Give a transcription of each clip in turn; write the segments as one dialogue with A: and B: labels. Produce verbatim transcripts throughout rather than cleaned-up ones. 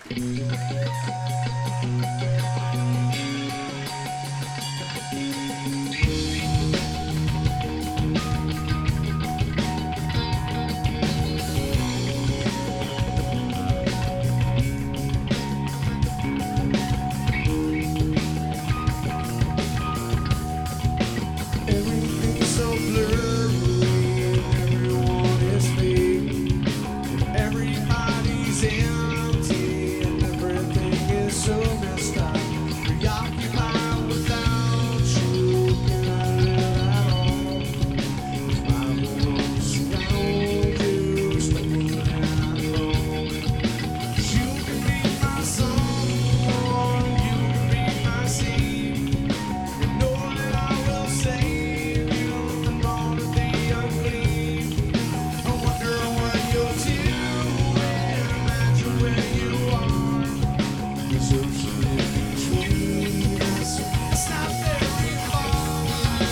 A: Everything's so blurry, everyone is fake, everybody's empty, and everything is so messed up. Preoccupied without you, can I live at all? My world surrounds you, stumble and alone. You can be my someone, you can be my seed. You know that I will save you from all of the unclean. I wonder what you're doing, imagine where you are. There's ocean in between us, it's not very far.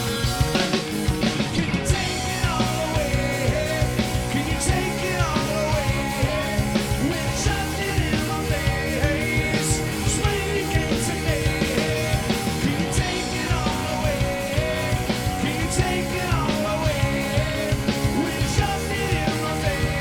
A: Can you take it all away? Can you take it all away? When you shoved it in my face, explain it again to me. Can you take it all away? Can you take it all away? When you shoved it in my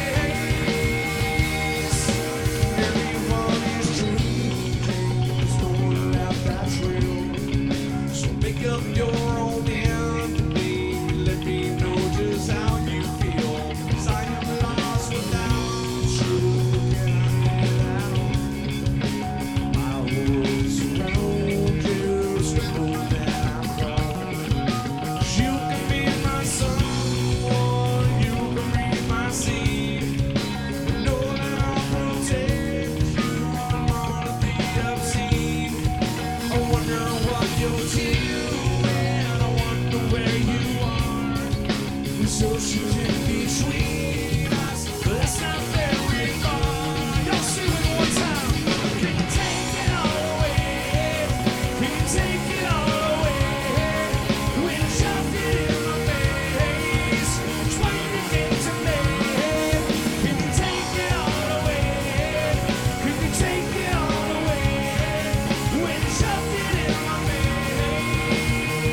A: face. Everyone is dreaming, there's no one left that's real. So make up your own empathy, let me know just how you feel. 'Cause I am lost without you, can I live at all? My world surrounds you, stumble and I crawl. You can be my someone, you can be my seed. You know that I'll protect you from all of the obscene. I wonder what you're doing, I wonder where you are. There's oceans in between us, but it's not very far. Y'all sing it one time. Can you take it all away? Can you take it all away? When you shoved it in my face, explain it again to me. Can you take it all away? Can you take it all away? When you shoved it in my face.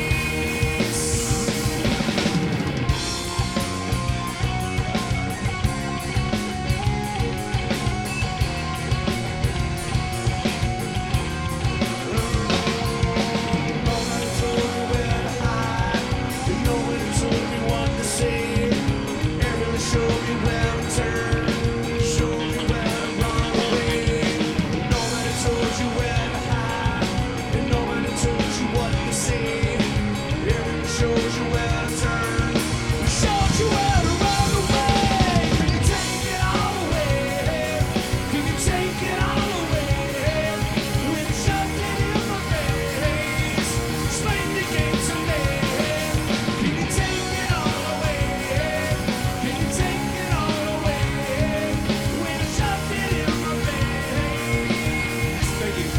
A: Nobody told me where to hide, and nobody told me what to say. Everyone showed me where to turn, showed me where to run away. Nobody told you where to hide, and nobody told you what to say. Everyone showed you where to turn, showed you where to run away. Can you take it all away? Can you take it all away? When you shoved it in my face, explain the game to me. Can you take it all away? Can you take it all away? When you shoved it in my face. Thank you.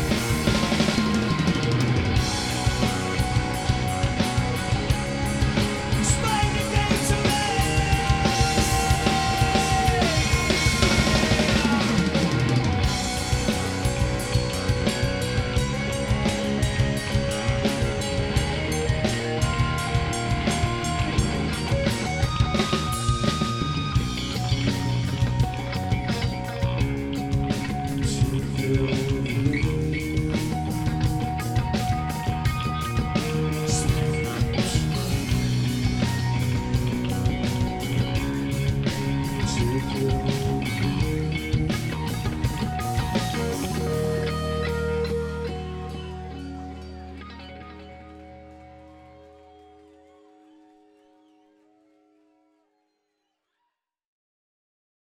A: Explain the game to me. To feel